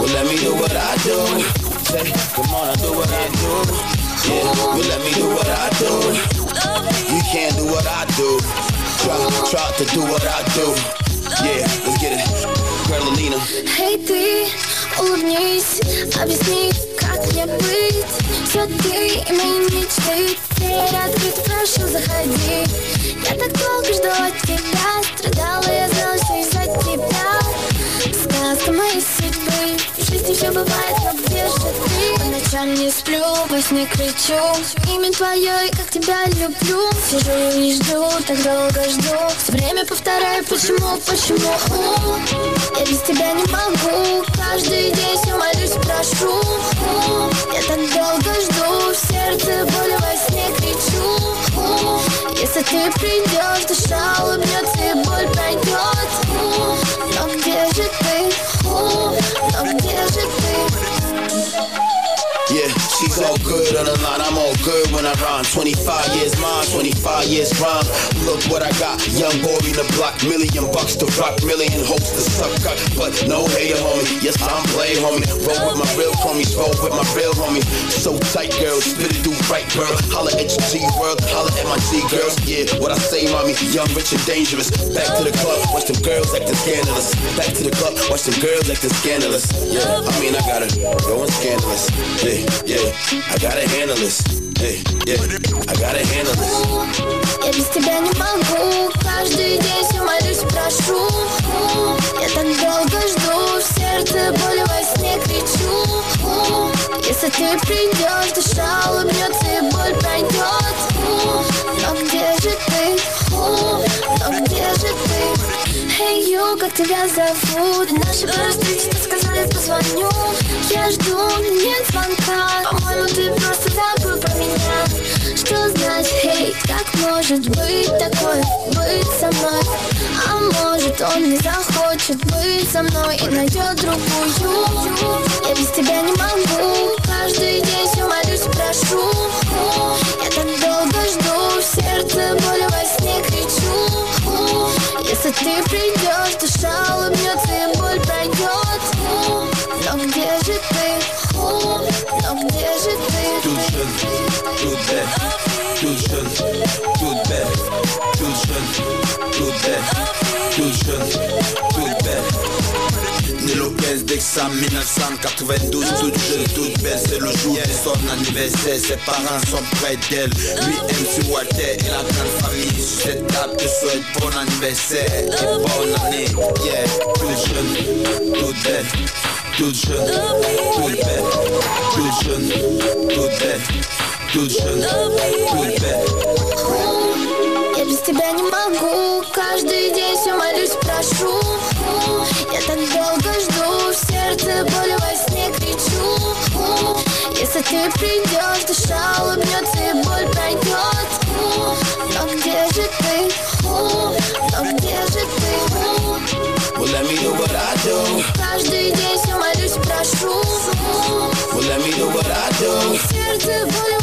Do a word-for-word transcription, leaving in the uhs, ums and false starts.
Well, let me do what I do. Say, come on, I do what I do. Yeah, well, let me do what I do. You can't do what I do. Try, try to do what I do. Yeah, let's get it. Girl, Alina. Hey, ты, улыбнись, объясни, как мне быть. Все ты и мои мечты. Дверь открыта, прошу, заходи. Я так долго жду от тебя. Страдала, я знала, все из-за тебя. Сказка моей судьбы. В жизни все бывает, но где же ты? По ночам не сплю, во сне кричу имя твое, и как тебя люблю. Сижу и жду, так долго жду. Все время повторяю, почему, почему Я без тебя не могу. Каждый день все молюсь, прошу Я так долго жду. В сердце боль, во сне кричу Если ты придешь, душа улыбнется и боль пройдет. Но где же ты? Но где же ты? Yeah, she's all good on the line, I'm all good when I rhyme. Twenty-five years mine, twenty-five years crime. Look what I got, young boy in the block. Million bucks to rock, million hopes to suck up. But no hater, homie, yes, I'm play, homie. Roll with my real homies, roll with my real homies. So tight, girl, spit it through right, girl. Holla at your G world, holla at my G girls. Yeah, what I say, mommy, young, rich and dangerous. Back to the club, watch them girls acting scandalous. Back to the club, watch them girls acting scandalous. Yeah, I mean, I gotta go and scandalous. Yeah. Yeah, I gotta handle this. Hey, yeah, I gotta handle this. Я без тебя не могу. Каждый день все молюсь, прошу Я так долго жду. В сердце боль, во сне кричу Если ты придешь, душа улыбнется и боль пройдет. Но где же ты? Но где же ты? Hey, you, как тебя зовут? Наши первые встречи, сказали, позвоню. Я жду, но нет звонка. По-моему, ты просто забыл про меня. Что значит, hey, как может быть такое, быть со мной? А может, он не захочет быть со мной и найдет другую. Я без тебя не могу. Каждый день все молюсь, прошу Я так долго жду. В сердце боль, во сне кричу Если ты придешь, душа улыбнется и боль пройдет. Но где же ты? Но где же ты? Toute jeune, toute belle, toute jeune, toute belle, toute jeune, toute belle, toute jeune, toute belle. Né le quinze décembre mille neuf cent quatre-vingt-douze, toute jeune, toute belle, c'est le jour de son anniversaire. Ses parents sont près d'elle. Lui, M C Walter et la grande famille. Sur cette table, te souhaite bon anniversaire et bonne année. Yeah, toute jeune, toute belle. Toute jeune, toute belle, toute jeune, toute belle, toute jeune, toute belle. Я без тебя не могу. Каждый день все молюсь, прошу Я так долго жду. В сердце боль, во сне кричу Если ты придешь, душа улыбнется и боль пройдет. Но где же ты? Но где же ты? Well, let me do what I do. Каждый день все молюсь, прошу Well, let me do what I do. Сердце боль,